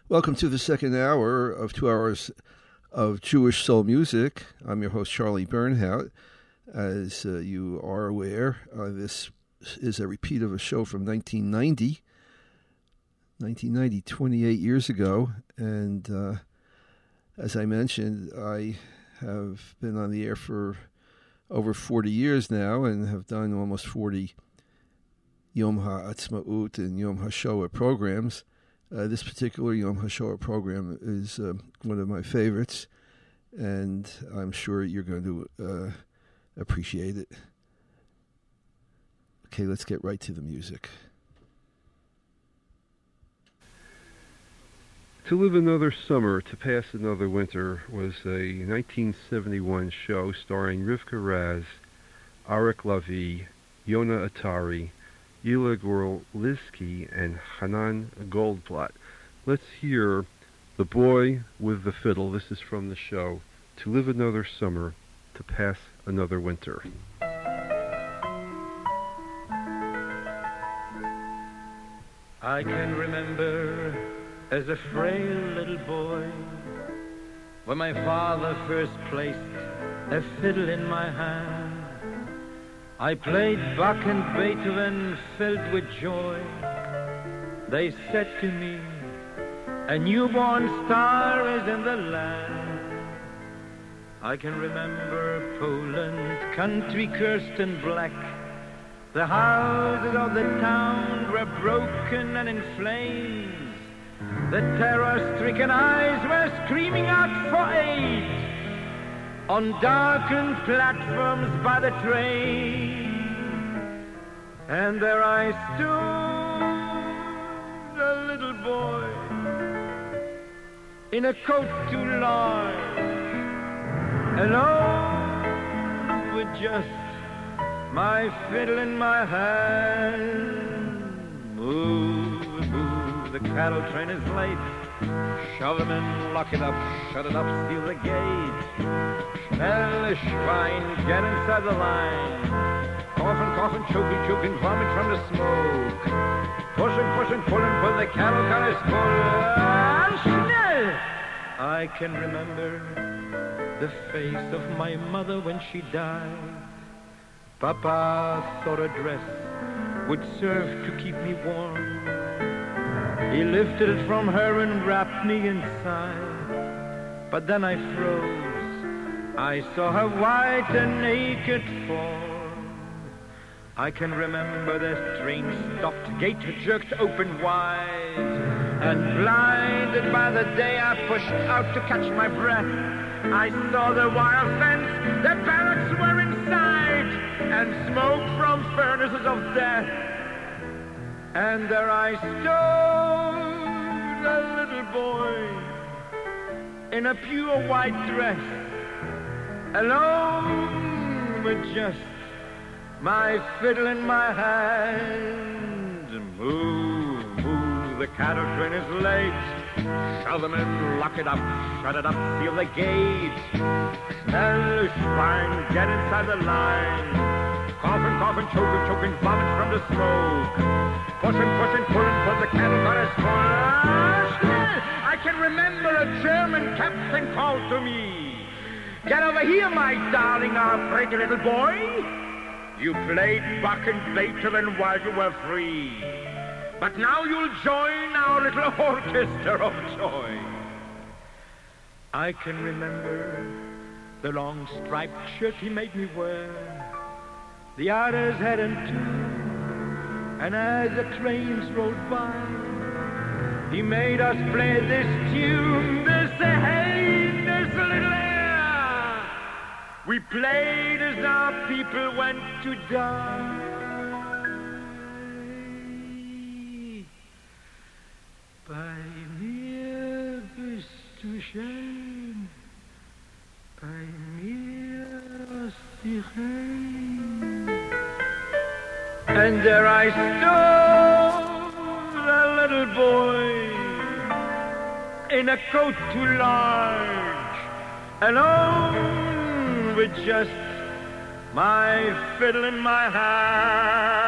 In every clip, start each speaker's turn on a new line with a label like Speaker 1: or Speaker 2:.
Speaker 1: Welcome to the second hour of 2 hours of Jewish soul music. I'm your host, Charlie Bernhout. As you are aware, this is a repeat of a show from 1990. 28 years ago. And as I mentioned, I have been on the air for over 40 years now and have done almost 40 Yom HaAtzmaut and Yom HaShoah programs. This particular Yom HaShoah program is one of my favorites, and I'm sure you're going to appreciate it. Okay, let's get right to the music. To Live Another Summer, To Pass Another Winter was a 1971 show starring Rivka Raz, Arik Lavi, Yona Atari, Yila Gorlitsky, and Hanan Goldblatt. Let's hear The Boy with the Fiddle. This is from the show To Live Another Summer, To Pass Another Winter.
Speaker 2: I can remember as a frail little boy when my father first placed a fiddle in my hand. I played Bach and Beethoven filled with joy. They said to me, a newborn star is in the land. I can remember Poland, country cursed and black. The houses of the town were broken and in flames. The terror-stricken eyes were screaming out for aid on darkened platforms by the train. And there I stood, a little boy, in a coat too large, alone with just my fiddle in my hand. Move, move, the cattle train is late. Shove them in, lock it up, shut it up, seal the gate. Schnell, Schwein, get inside the line. Coughing, coughing, choking, choking, vomit from the smoke. Pushing, pushing, pulling, pull the cattle car is full. Schnell! I can remember the face of my mother when she died. Papa thought a dress would serve to keep me warm. He lifted it from her and wrapped me inside. But then I froze. I saw her white and naked form. I can remember the train stopped, gate jerked open wide. And blinded by the day, I pushed out to catch my breath. I saw the wire fence, the barracks were inside, and smoke from furnaces of death. And there I stood, a little boy, in a pure white dress, alone with just my fiddle in my hand. Move, move, the cattle train is late. Shove them in, lock it up, shut it up, seal the gate. Schnell, Schwein, get inside the line. Coughing, coughing, choking, choking, vomit from the smoke. Pushing, pushing, pulling, pull the cattle car is full. Schnell! I can remember a German captain called to me. Get over here, my darling, our pretty little boy. You played Bach and Beethoven while you were free. But now you'll join our little orchestra of joy. I can remember the long striped shirt he made me wear. The others hadn't too. And as the trains rolled by, he made us play this tune, this hey, this little air. We played as our people went to die. Bei mir bist du schön, bei mir ist die Reine. And there I stood, a little boy, in a coat too large, alone with just my fiddle in my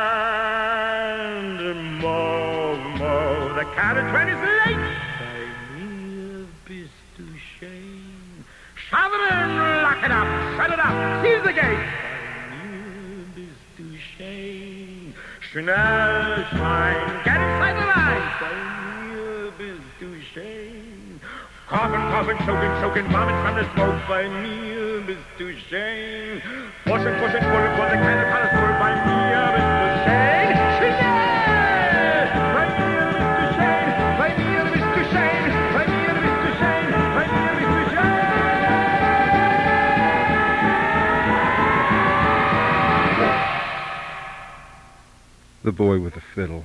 Speaker 2: hand. Move, move, the cattle train is late. Bei schnell Schwein, get inside the line. Bei mir bist du schön. Coughing, choking, vomit from the smoke. Bei mir bist du schön. Pushing, pulling, keine Palle voll. Bei mir bist du schön. Schnell! Bei mir bist du schön. Bei mir bist du schön. Bei mir bist du schön. Bei mir bist du schön.
Speaker 3: The Boy with a Fiddle.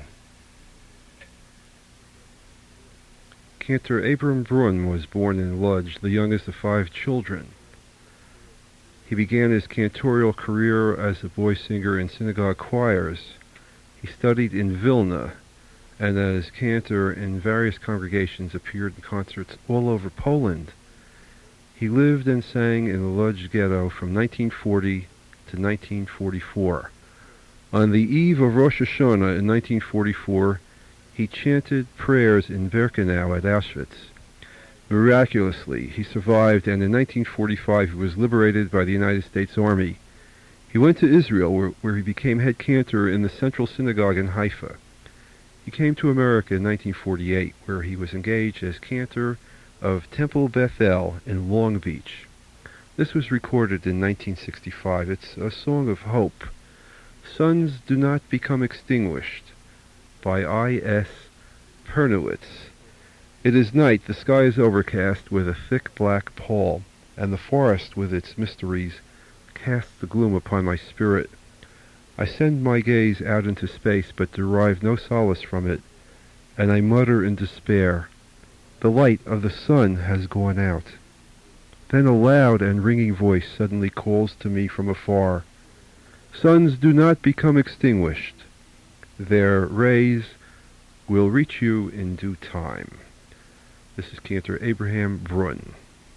Speaker 3: Cantor Abram Brunn was born in Lodz, the youngest of 5 children. He began his cantorial career as a boy singer in synagogue choirs. He studied in Vilna, and as cantor in various congregations appeared in concerts all over Poland. He lived and sang in the Lodz ghetto from 1940 to 1944. On the eve of Rosh Hashanah in 1944, he chanted prayers in Birkenau at Auschwitz. Miraculously, he survived, and in 1945 he was liberated by the United States Army. He went to Israel, where he became head cantor in the Central Synagogue in Haifa. He came to America in 1948, where he was engaged as cantor of Temple Beth El in Long Beach. This was recorded in 1965. It's a song of hope. Suns Do Not Become Extinguished by I.S. Pernowitz. It is night, the sky is overcast with a thick black pall, and the forest with its mysteries casts the gloom upon my spirit. I send my gaze out into space, but derive no solace from it, and I mutter in despair, the light of the sun has gone out. Then a loud and ringing voice suddenly calls to me from afar, suns do not become extinguished. Their rays will reach you in due time. This is Cantor Abraham Brunn.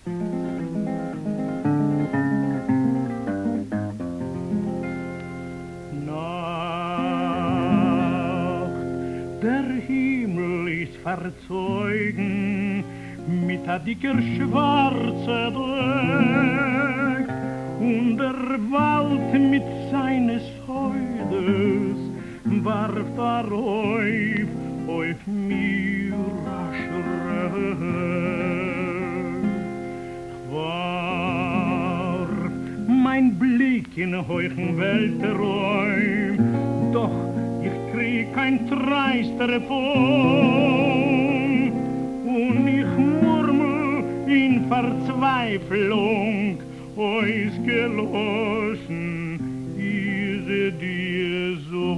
Speaker 4: Nacht, der Himmel ist verzeugen mit a dicker schwarzer Dreck und der Wald mit seines Heudes warf darauf auf mir rasch warf mein Blick in heuchen Welträum, doch ich krieg kein treister Form und ich murmel in Verzweiflung, ausgeloschen ist dir so.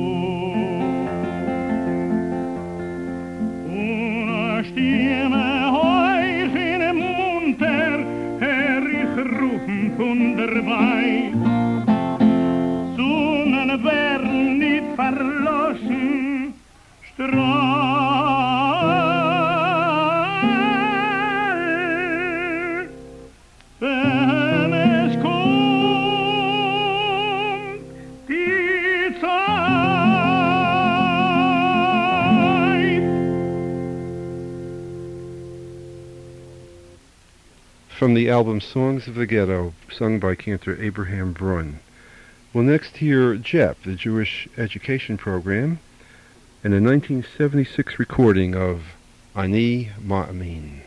Speaker 4: Und eine Stimme heuch in dem Munter, ich rufen von der Weih. Sonnen werden nicht verloschen, wenn es kommt, die Zeit.
Speaker 3: From the album Songs of the Ghetto, sung by Cantor Abraham Brunn. We'll next hear JEP, the Jewish Education Program, and a 1976 recording of Ani Ma'amin.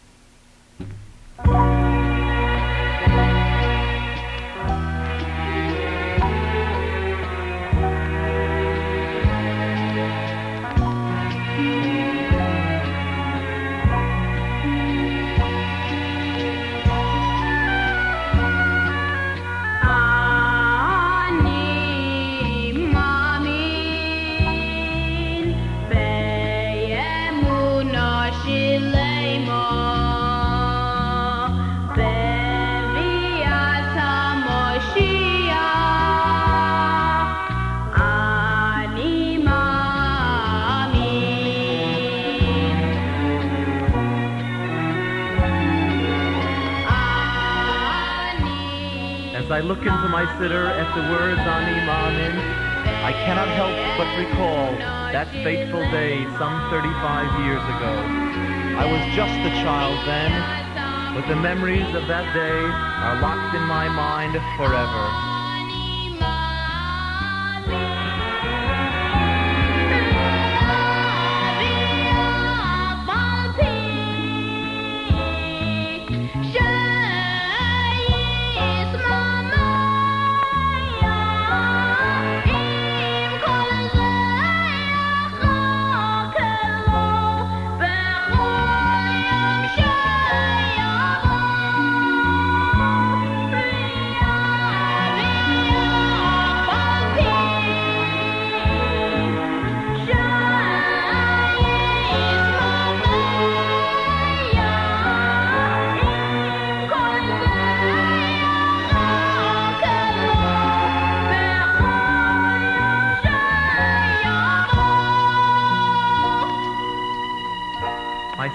Speaker 5: I look into my siddur at the words Ani Ma'amin, I cannot help but recall that fateful day some 35 years ago. I was just a child then, but the memories of that day are locked in my mind forever.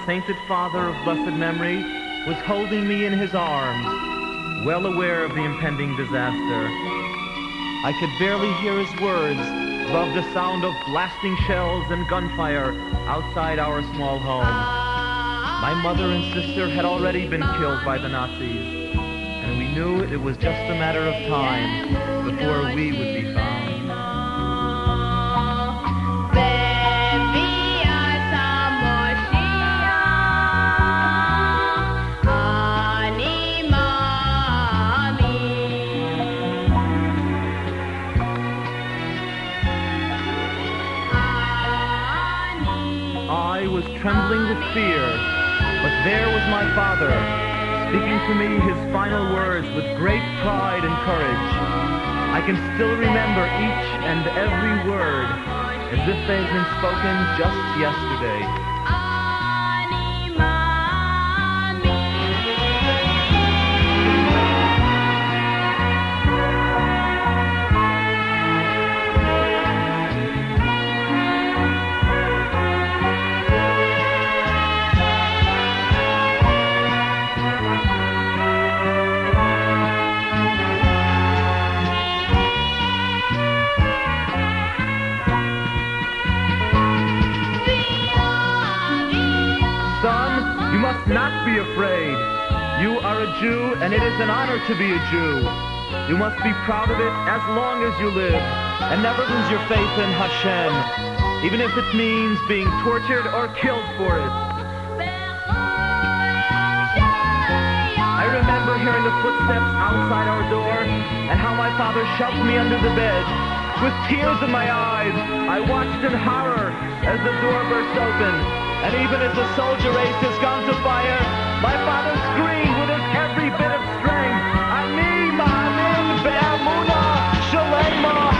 Speaker 5: sainted father of blessed memory was holding me in his arms, well aware of the impending disaster. I could barely hear his words above the sound of blasting shells and gunfire outside our small home. My mother and sister had already been killed by the Nazis, and we knew it was just a matter of time before we would be found. I was trembling with fear, but there was my father, speaking to me his final words with great pride and courage. I can still remember each and every word as if they had been spoken just yesterday. Not be afraid. You are a Jew, and it is an honor to be a Jew. You must be proud of it as long as you live, and never lose your faith in Hashem, even if it means being tortured or killed for it. I remember hearing the footsteps outside our door, and how my father shoved me under the bed. With tears in my eyes, I watched in horror as the door burst open. And even as the soldier raised his gun to fire, my father screamed with his every bit of strength, Ani ma'amin be'amuna shalema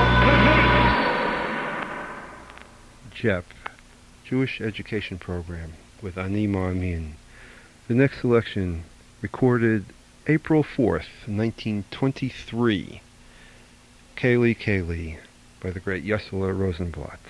Speaker 5: levi.
Speaker 3: JEP, Jewish Education Program, with Ani Ma'amin. The next selection, recorded April 4th, 1923. Kaylee Kaylee, by the great Yesela Rosenblatt.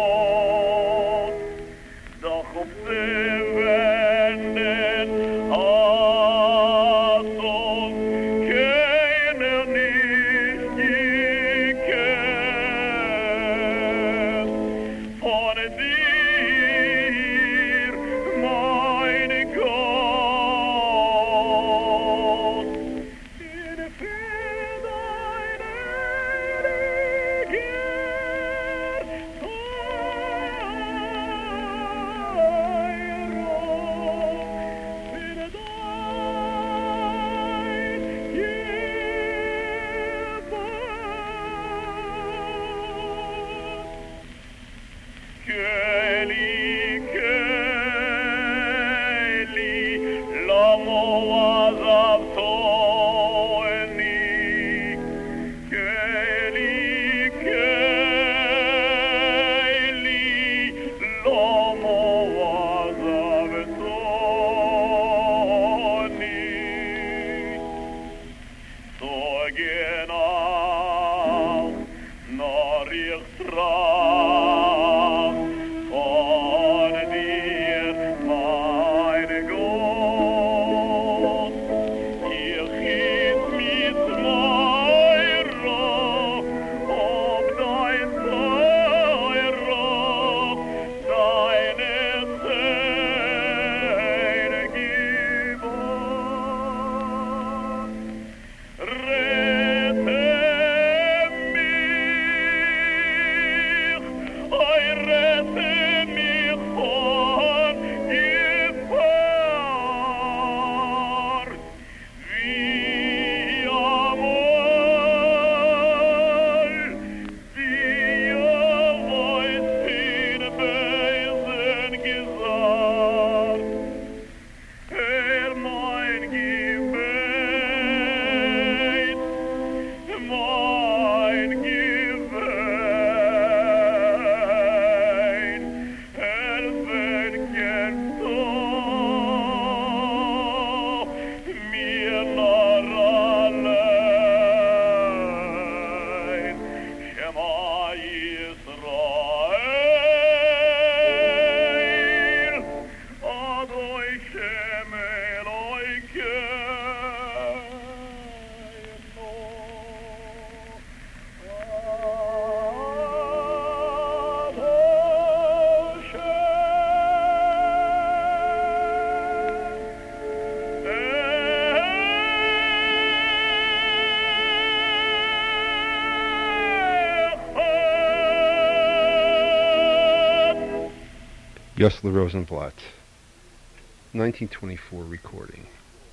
Speaker 4: Oh
Speaker 3: Yosler Rosenblatt, 1924 recording.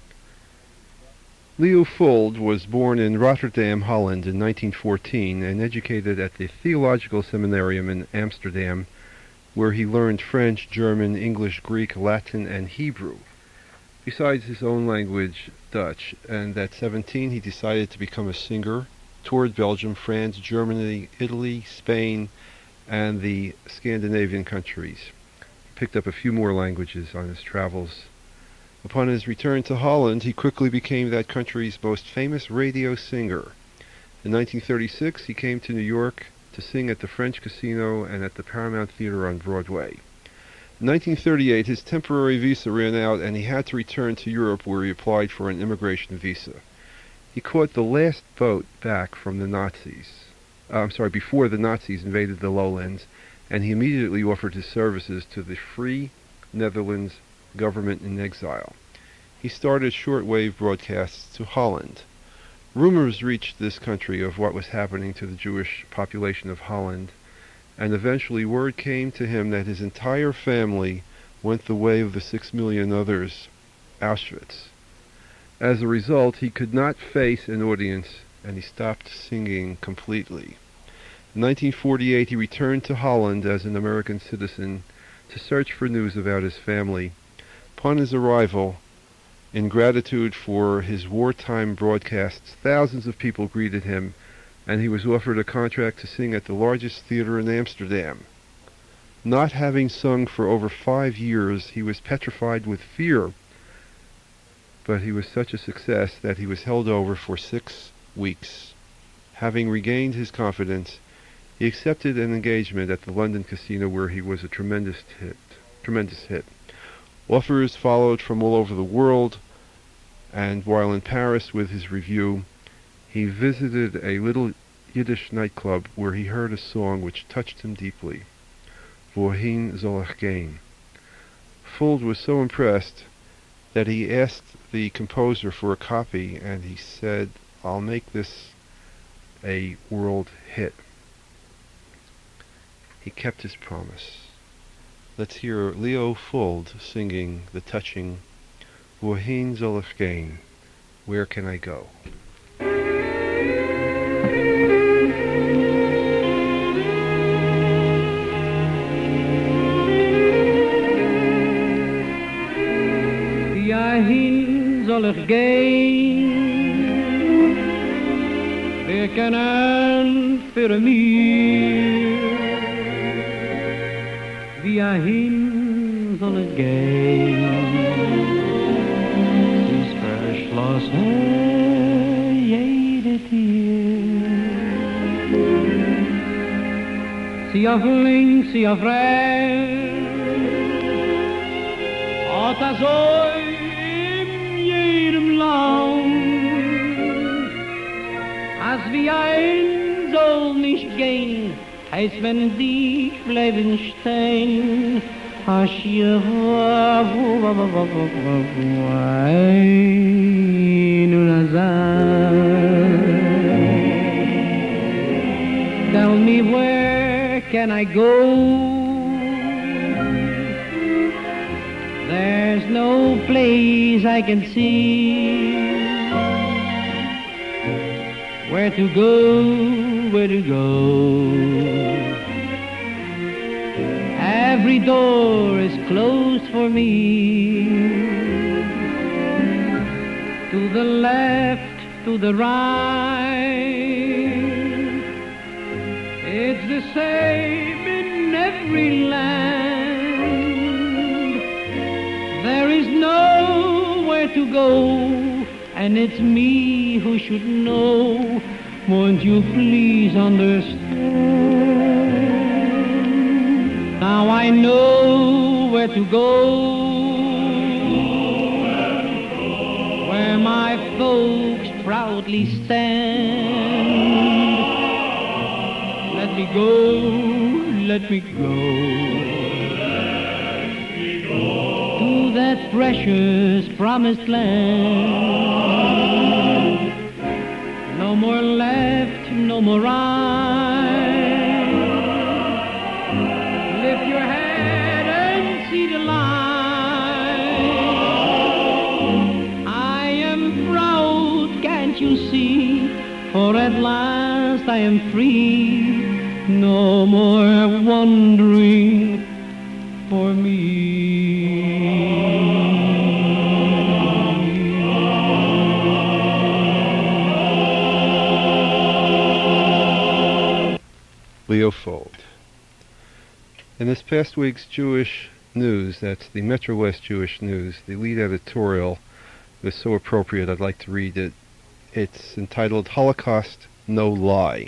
Speaker 3: Leo Fuld was born in Rotterdam, Holland in 1914 and educated at the Theological Seminarium in Amsterdam, where he learned French, German, English, Greek, Latin, and Hebrew, besides his own language, Dutch. And at 17 he decided to become a singer, toured Belgium, France, Germany, Italy, Spain, and the Scandinavian countries. He picked up a few more languages on his travels. Upon his return to Holland, he quickly became that country's most famous radio singer. In 1936, he came to New York to sing at the French Casino and at the Paramount Theater on Broadway. In 1938, his temporary visa ran out and he had to return to Europe, where he applied for an immigration visa. He caught the last boat back from the Nazis. Before the Nazis invaded the lowlands, and he immediately offered his services to the Free Netherlands government in exile. He started shortwave broadcasts to Holland. Rumors reached this country of what was happening to the Jewish population of Holland, and eventually word came to him that his entire family went the way of the 6 million others, Auschwitz. As a result, he could not face an audience, and he stopped singing completely. In 1948, he returned to Holland as an American citizen to search for news about his family. Upon his arrival, in gratitude for his wartime broadcasts, thousands of people greeted him, and he was offered a contract to sing at the largest theater in Amsterdam. Not having sung for over 5 years, he was petrified with fear, but he was such a success that he was held over for 6 weeks. Having regained his confidence, he accepted an engagement at the London Casino, where he was a tremendous hit. Offers followed from all over the world, and while in Paris with his review, he visited a little Yiddish nightclub where he heard a song which touched him deeply, Wohin soll ich gehen? Fuld was so impressed that he asked the composer for a copy, and he said, "I'll make this a world hit." He kept his promise. Let's hear Leo Fuld singing the touching Wohin soll ich gehen? Where can I go?
Speaker 6: Wohin soll ich gehen? Wer kann für mich? Wohin soll ich gehen? Ist verschlossen jede Tür. Sie auf links, sie auf rechts, hat das so in jedem Land. Als wie ein soll nicht gehen, heißt, wenn die bleiben stehen, ein und tell me, where can I go? There's no place I can see. Where to go, where to go? Every door is closed for me. To the left, to the right, it's the same in every land. There is nowhere to go, and it's me who should know. Won't you please understand? Now I know where to go, where my folks proudly stand. Let me go, let me go, to that precious promised land. No more left, no more right. Lift your head and for at last I am free, no more wandering for me.
Speaker 3: Leopold. In this past week's Jewish News, that's the Metro West Jewish News, the lead editorial was so appropriate I'd like to read it. It's entitled Holocaust No Lie.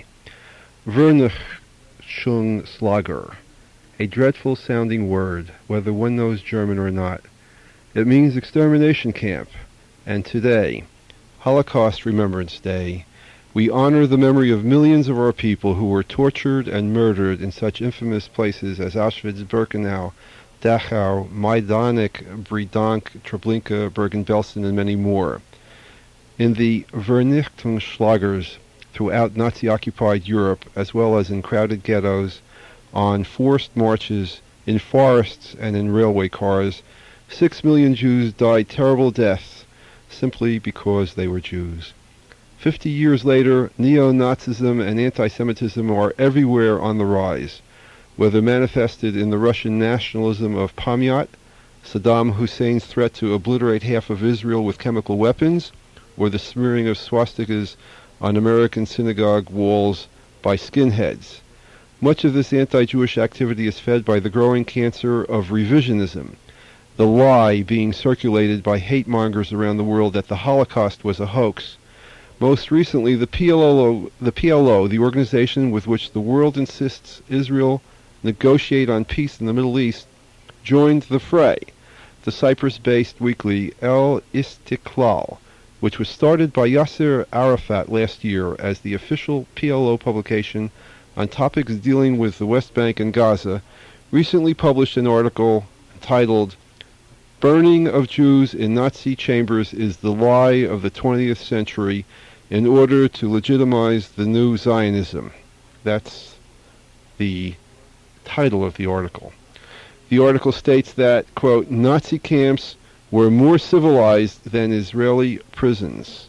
Speaker 3: Vernichtungslager, a dreadful sounding word, whether one knows German or not. It means extermination camp, and today, Holocaust Remembrance Day, we honor the memory of millions of our people who were tortured and murdered in such infamous places as Auschwitz, Birkenau, Dachau, Majdanek, Bredansk, Treblinka, Bergen-Belsen, and many more. In the Vernichtungslagers throughout Nazi-occupied Europe, as well as in crowded ghettos, on forced marches, in forests, and in railway cars, 6 million Jews died terrible deaths simply because they were Jews. 50 years later, neo-Nazism and anti-Semitism are everywhere on the rise, whether manifested in the Russian nationalism of Pamyat, Saddam Hussein's threat to obliterate half of Israel with chemical weapons, or the smearing of swastikas on American synagogue walls by skinheads. Much of this anti-Jewish activity is fed by the growing cancer of revisionism, the lie being circulated by hate-mongers around the world that the Holocaust was a hoax. Most recently, the PLO, the organization with which the world insists Israel negotiate on peace in the Middle East, joined the fray. The Cyprus-based weekly El Istiklal, which was started by Yasser Arafat last year as the official PLO publication on topics dealing with the West Bank and Gaza, recently published an article titled "Burning of Jews in Nazi Chambers is the Lie of the 20th Century in order to legitimize the new Zionism." That's the title of the article. The article states that, quote, Nazi camps were more civilized than Israeli prisons,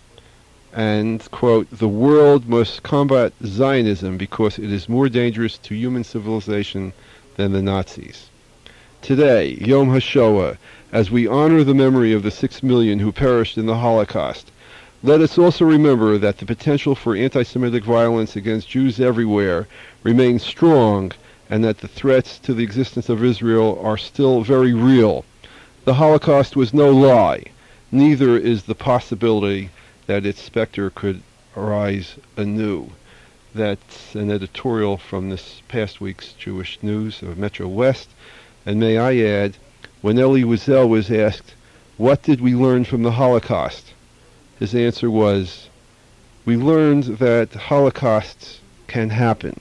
Speaker 3: and, quote, the world must combat Zionism because it is more dangerous to human civilization than the Nazis. Today, Yom HaShoah, as we honor the memory of the 6 million who perished in the Holocaust, let us also remember that the potential for anti-Semitic violence against Jews everywhere remains strong, and that the threats to the existence of Israel are still very real. The Holocaust was no lie. Neither is the possibility that its specter could arise anew. That's an editorial from this past week's Jewish News of Metro West. And may I add, when Elie Wiesel was asked, what did we learn from the Holocaust? His answer was, we learned that holocausts can happen.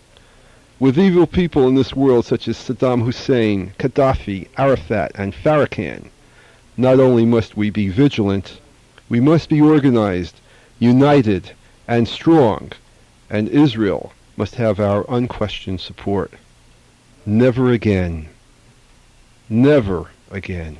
Speaker 3: With evil people in this world such as Saddam Hussein, Gaddafi, Arafat, and Farrakhan, not only must we be vigilant, we must be organized, united, and strong, and Israel must have our unquestioned support. Never again. Never again.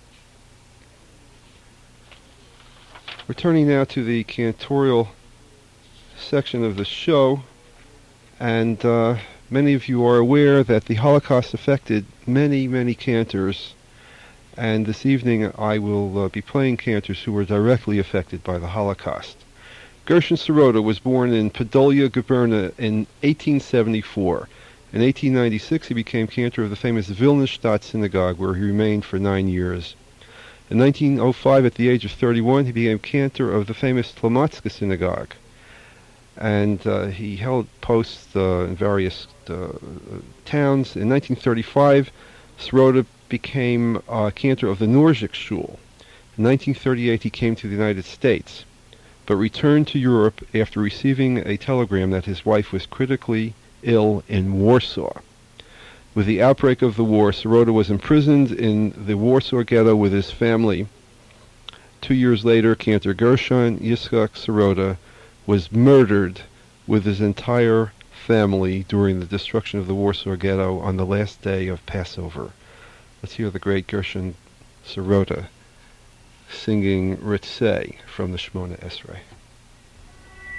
Speaker 3: We're turning now to the cantorial section of the show, and many of you are aware that the Holocaust affected many, many cantors, and this evening I will be playing cantors who were directly affected by the Holocaust. Gershon Sirota was born in Podolia Gubernia in 1874. In 1896 he became cantor of the famous Wilnerstadt Synagogue, where he remained for 9 years. In 1905, at the age of 31, he became cantor of the famous Tlomatska Synagogue, and he held posts in various towns. In 1935, Sirota became cantor of the Norzhik Shul. In 1938, he came to the United States, but returned to Europe after receiving a telegram that his wife was critically ill in Warsaw. With the outbreak of the war, Sirota was imprisoned in the Warsaw Ghetto with his family. 2 years later, cantor Gershon Yitzchak Sirota was murdered with his entire family during the destruction of the Warsaw Ghetto on the last day of Passover. Let's hear the great Gershon Sirota singing Ritzei from the Shemona Esrei.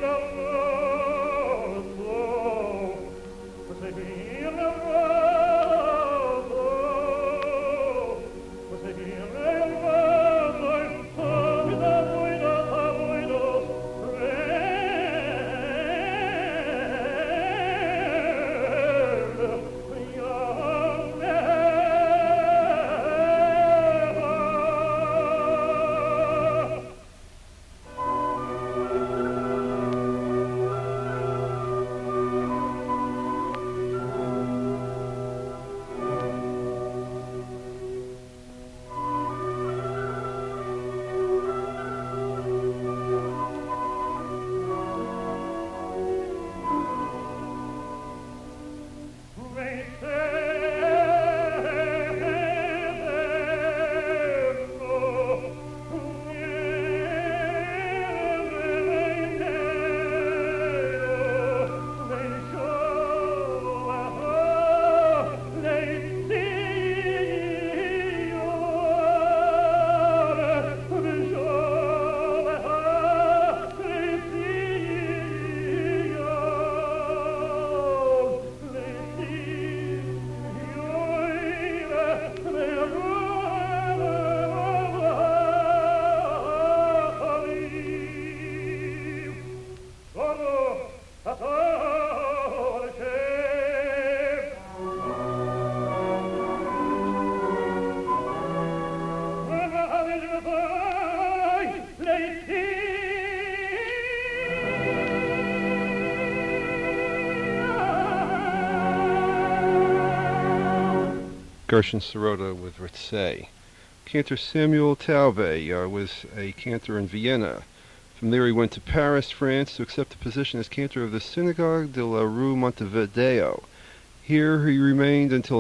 Speaker 3: Gershon Sirota with Ritzay. Cantor Samuel Taube was a cantor in Vienna. From there he went to Paris, France, to accept a position as cantor of the Synagogue de la Rue Montevideo. Here he remained until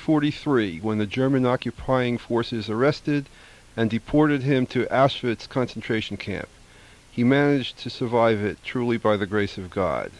Speaker 3: 1943, when the German occupying forces arrested and deported him to Auschwitz concentration camp. He managed to survive it truly by the grace of God.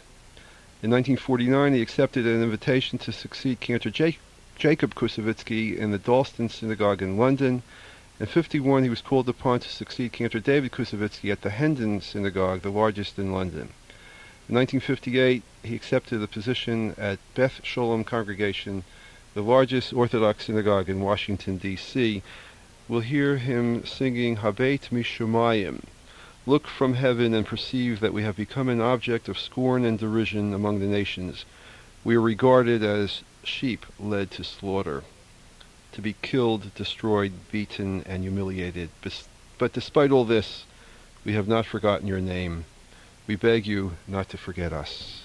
Speaker 3: In 1949 he accepted an invitation to succeed Cantor Jacob Kusevitsky in the Dalston Synagogue in London. In 1951 he was called upon to succeed Cantor David Kusevitsky at the Hendon Synagogue, the largest in London. In 1958 he accepted a position at Beth Sholem Congregation, the largest Orthodox synagogue in Washington, D.C. We'll hear him singing Habet Mishamayim. Look from heaven and perceive that we have become an object of scorn and derision among the nations. We are regarded as sheep led to slaughter, to be killed, destroyed, beaten, and humiliated. But despite all this, we have not forgotten your name. We beg you not to forget us.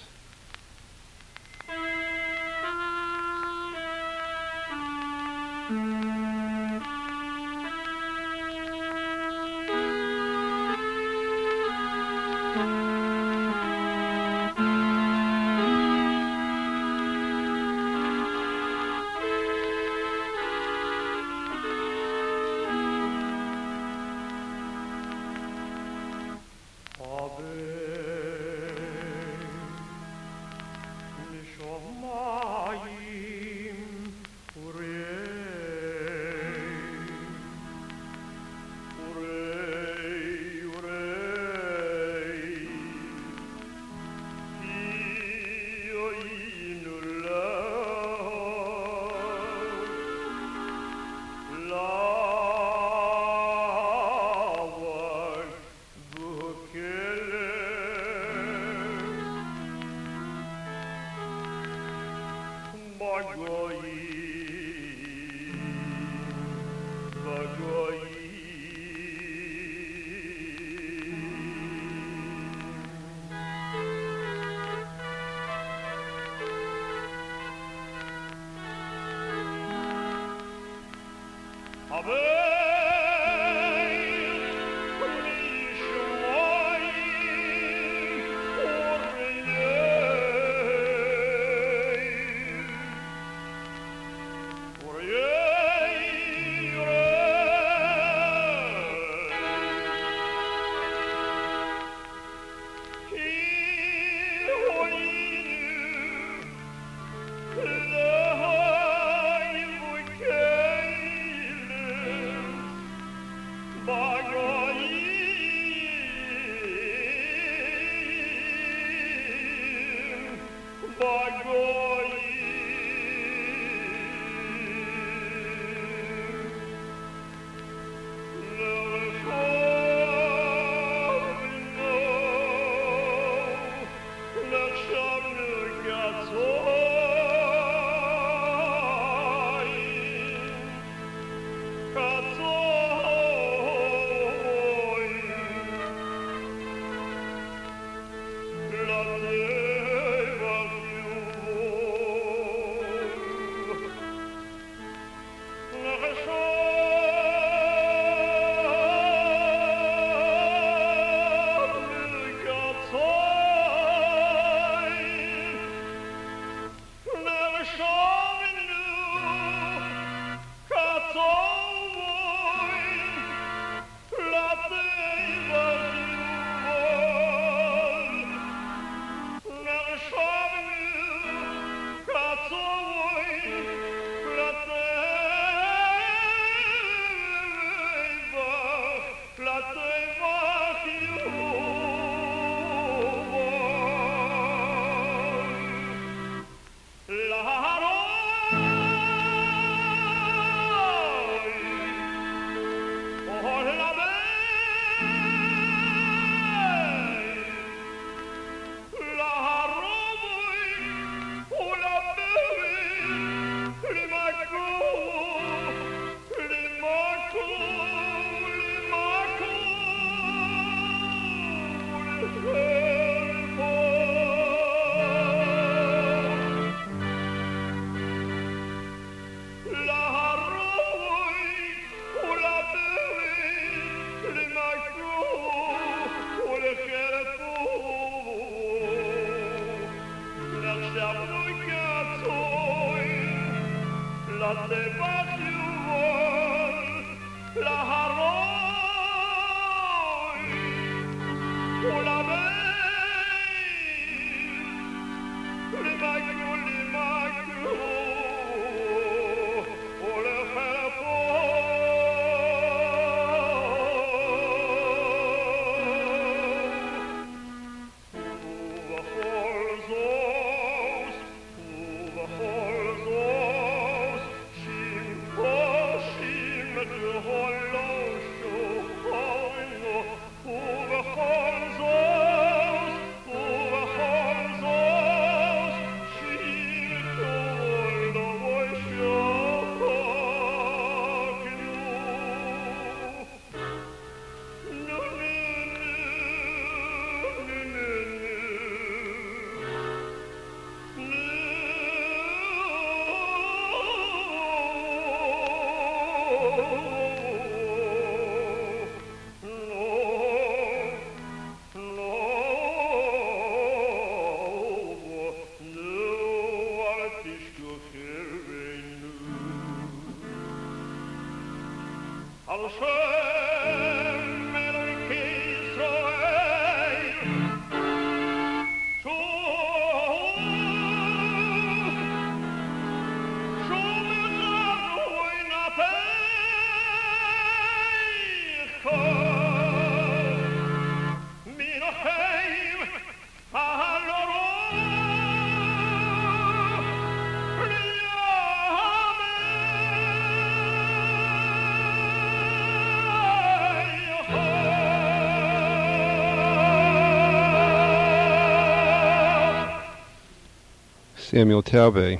Speaker 3: Samuel Taube,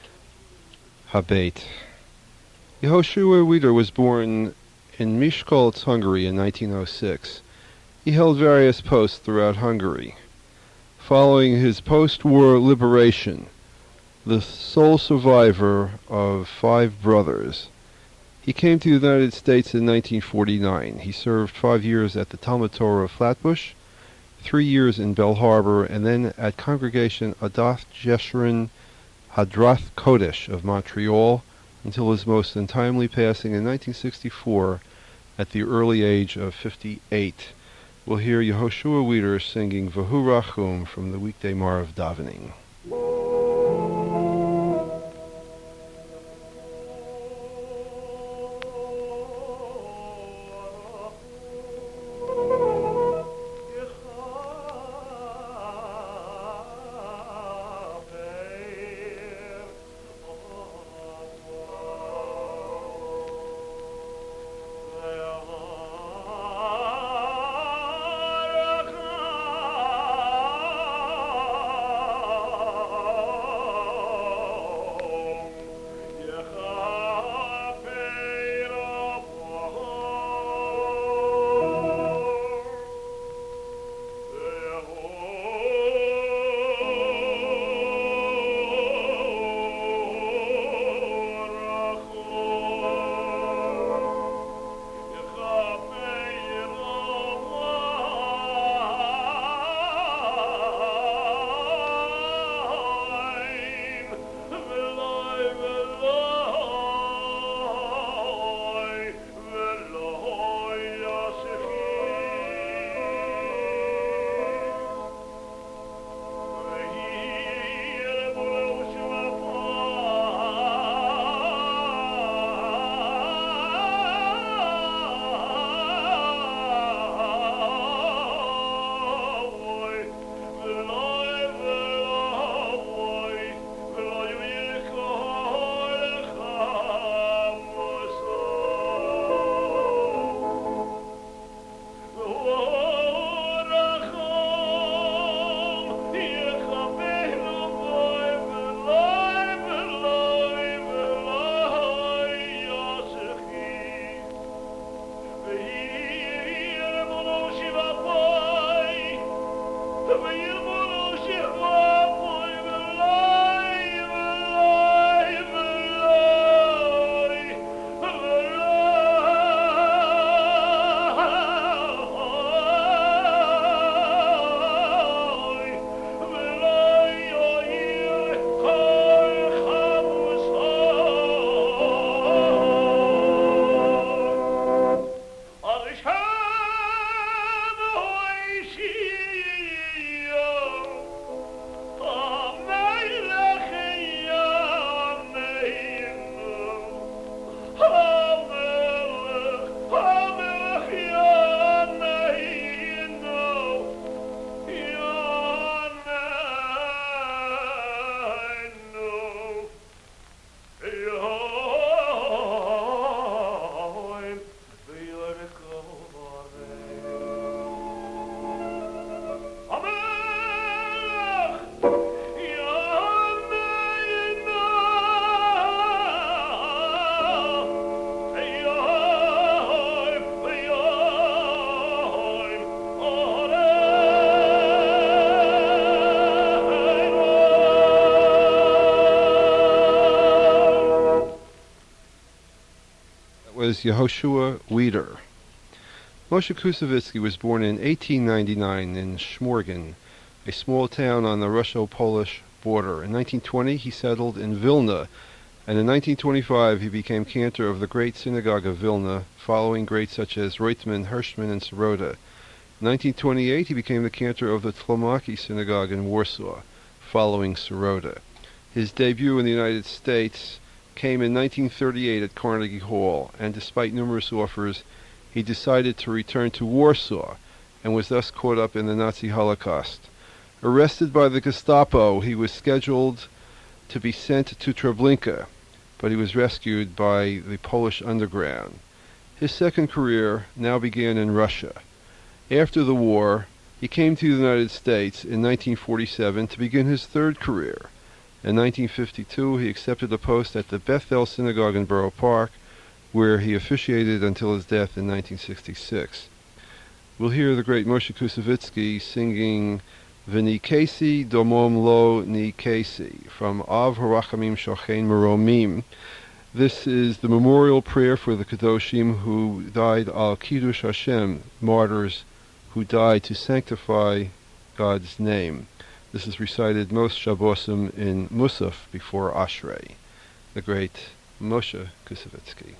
Speaker 3: Habet. Yehoshua Wieder was born in Miskolc, Hungary in 1906. He held various posts throughout Hungary. Following his post-war liberation, the sole survivor of 5 brothers, he came to the United States in 1949. He served 5 years at the Talmud Torah of Flatbush, 3 years in Bell Harbor, and then at Congregation Adath Jeshurun Hadrath Kodesh of Montreal until his most untimely passing in 1964 at the early age of 58. We'll hear Yehoshua Wieder singing Vahu Rachum from the weekday Marv davening. was Yehoshua Weider. Moshe Kusevitsky was born in 1899 in Shmorgan, a small town on the Russo-Polish border. In 1920, he settled in Vilna, and in 1925 he became cantor of the Great Synagogue of Vilna, following greats such as Reutemann, Hirschman, and Sirota. In 1928, he became the cantor of the Tlomaki Synagogue in Warsaw, following Sirota. His debut in the United States came in 1938 at Carnegie Hall, and despite numerous offers, he decided to return to Warsaw and was thus caught up in the Nazi Holocaust. Arrested by the Gestapo, he was scheduled to be sent to Treblinka, but he was rescued by the Polish underground. His second career now began in Russia. After the war, he came to the United States in 1947 to begin his third career. In 1952, he accepted a post at the Bethel Synagogue in Borough Park, where he officiated until his death in 1966. We'll hear the great Moshe Kusevitsky singing V'ni Kesi Domom Lo Ni Kesi from Av Harachamim Shochein Meromim. This is the memorial prayer for the Kedoshim who died al Kiddush Hashem, martyrs who died to sanctify God's name. This is recited most Shabbosim in Musaf before Ashrei. The great Moshe Kusevitsky.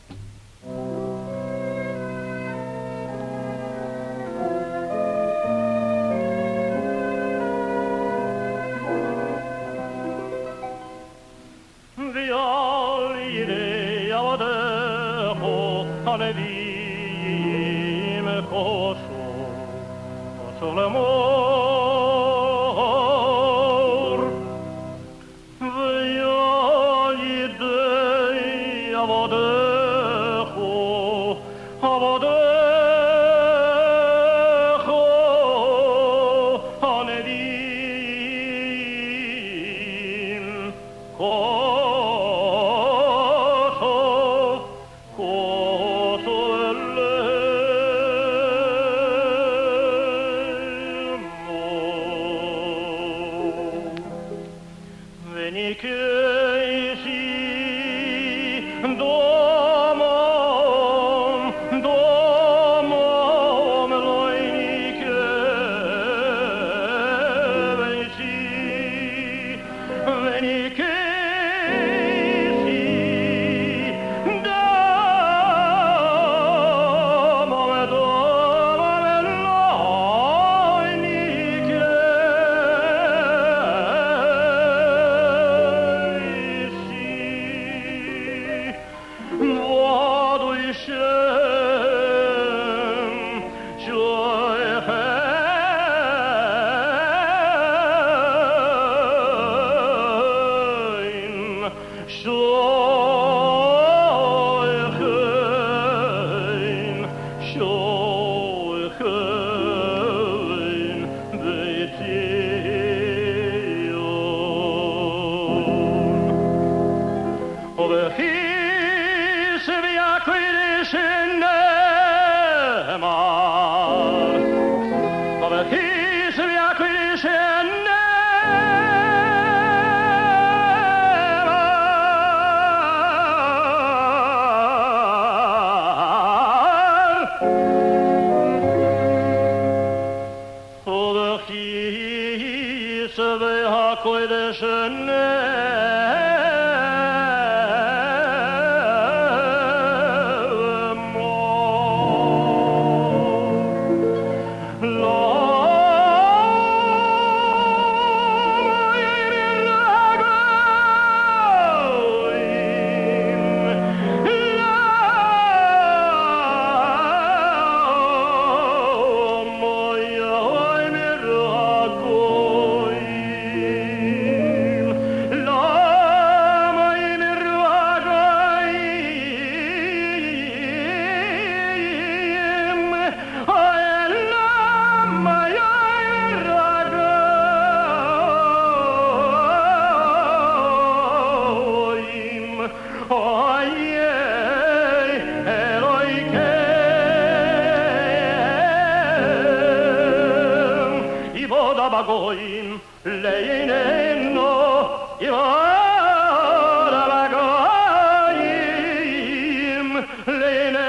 Speaker 4: Leine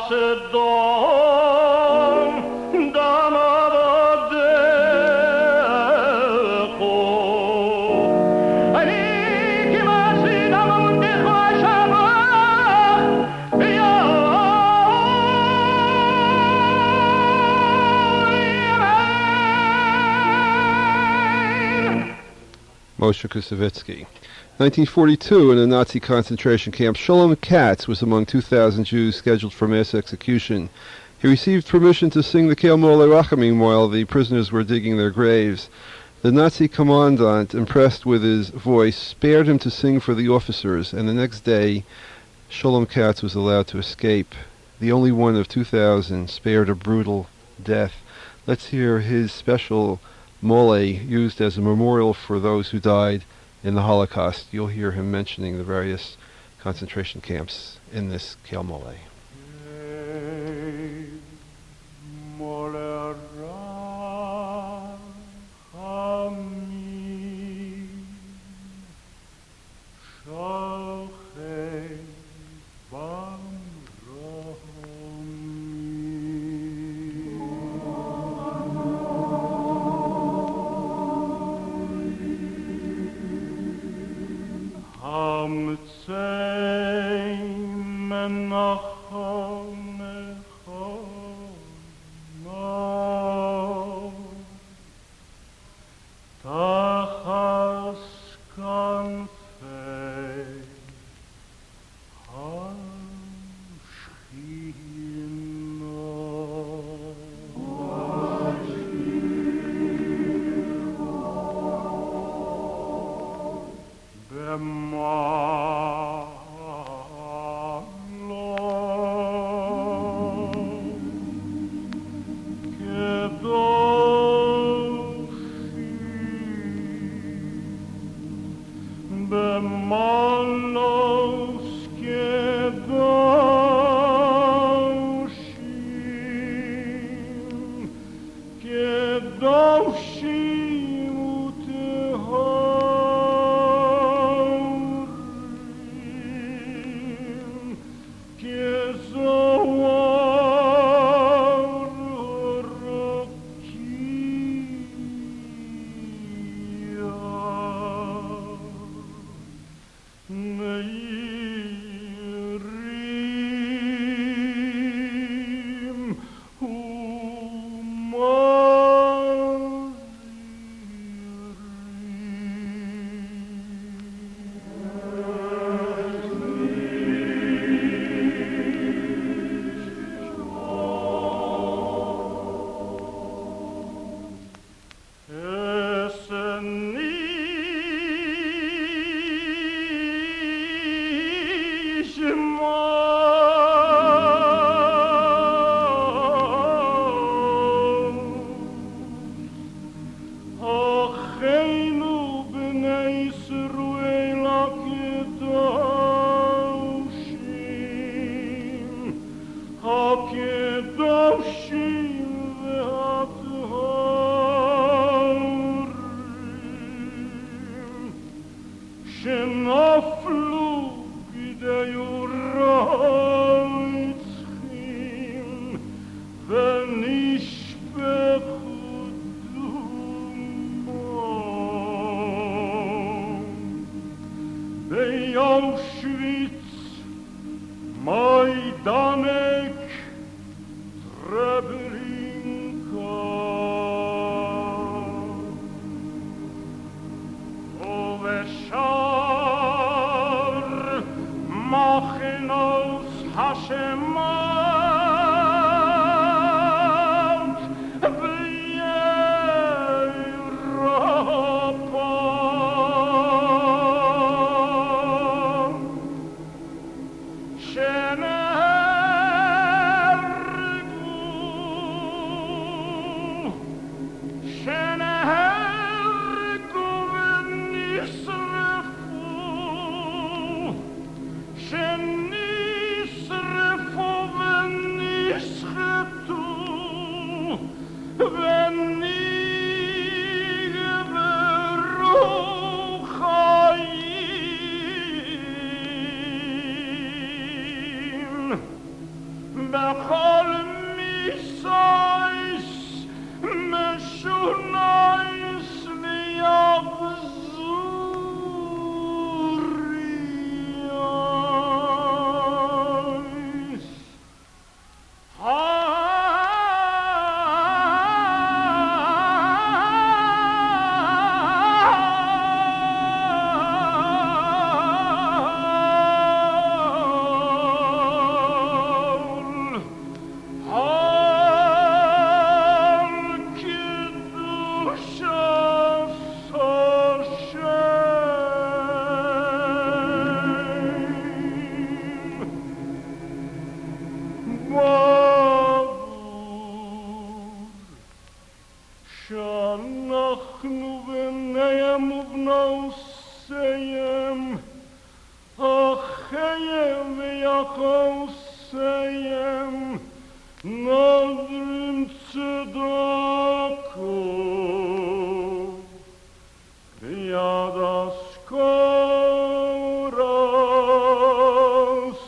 Speaker 3: Moshe Kusevitsky. 1942, in a Nazi concentration camp, Sholem Katz was among 2,000 Jews scheduled for mass execution. He received permission to sing the Keil Molei Rachamim while the prisoners were digging their graves. The Nazi commandant, impressed with his voice, spared him to sing for the officers, and the next day, Sholem Katz was allowed to escape. The only one of 2,000 spared a brutal death. Let's hear his special Molei, used as a memorial for those who died in the Holocaust. You'll hear him mentioning the various concentration camps in this Keil Molei.
Speaker 4: וכל מיסויס משונויס ויחזורiois שאנחנו בניהם ובנוסיהם, אחייהם ויחוסיהם, נודרים צדקו, ביד אסקורס,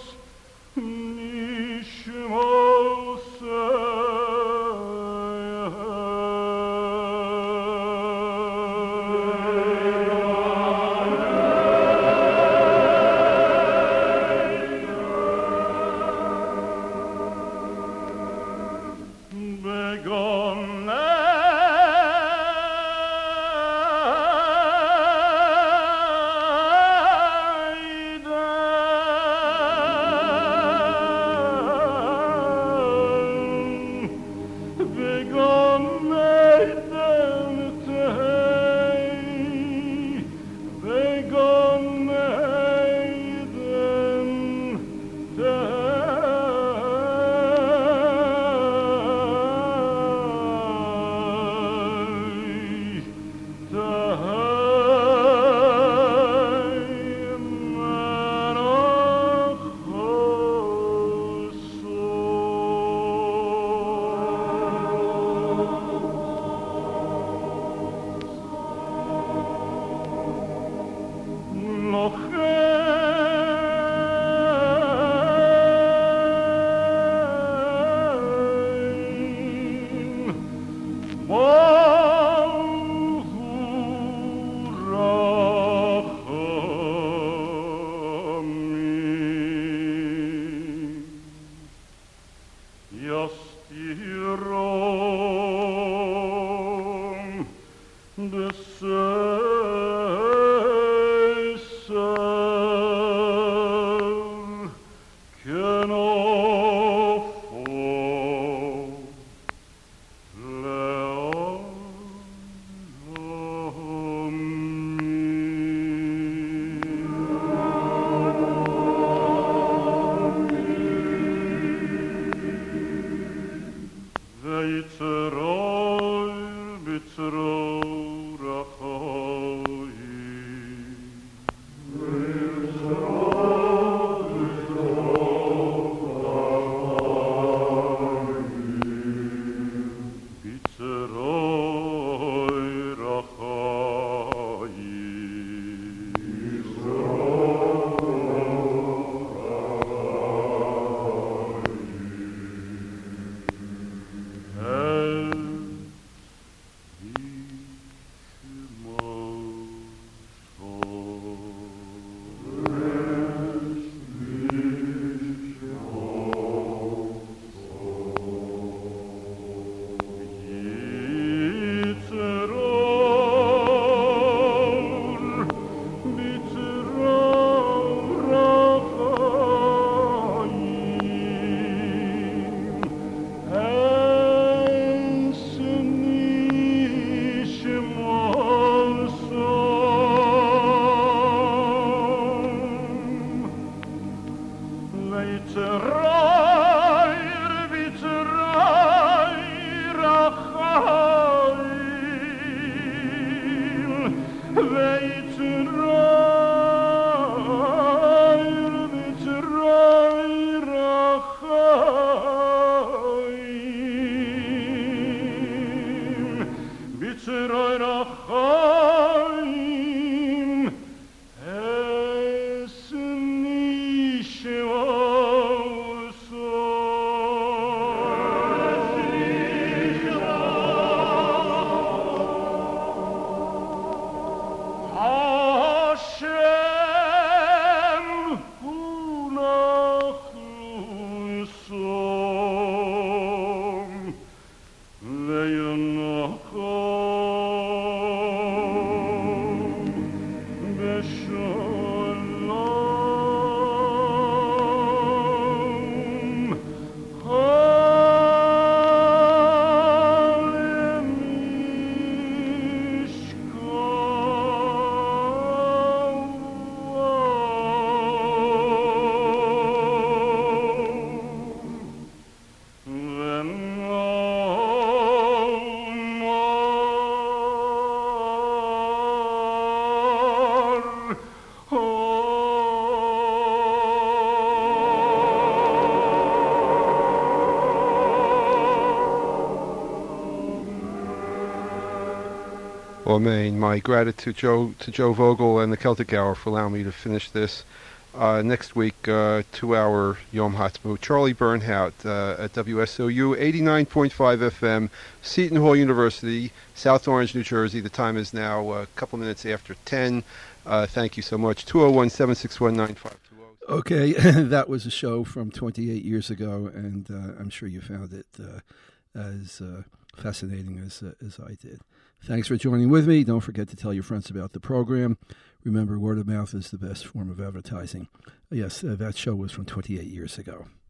Speaker 3: Amen. My gratitude to Joe Vogel and the Celtic Hour for allowing me to finish this. Next week, 2-hour Yom Ha'atzmaut. Charlie Bernhardt at WSOU 89.5 FM, Seton Hall University, South Orange, New Jersey. The time is now a couple minutes after 10. Thank you so much. 201-761-9520.
Speaker 1: Okay, that was a show from 28 years ago, and I'm sure you found it as fascinating as I did. Thanks for joining with me. Don't forget to tell your friends about the program. Remember, word of mouth is the best form of advertising. Yes, that show was from 28 years ago.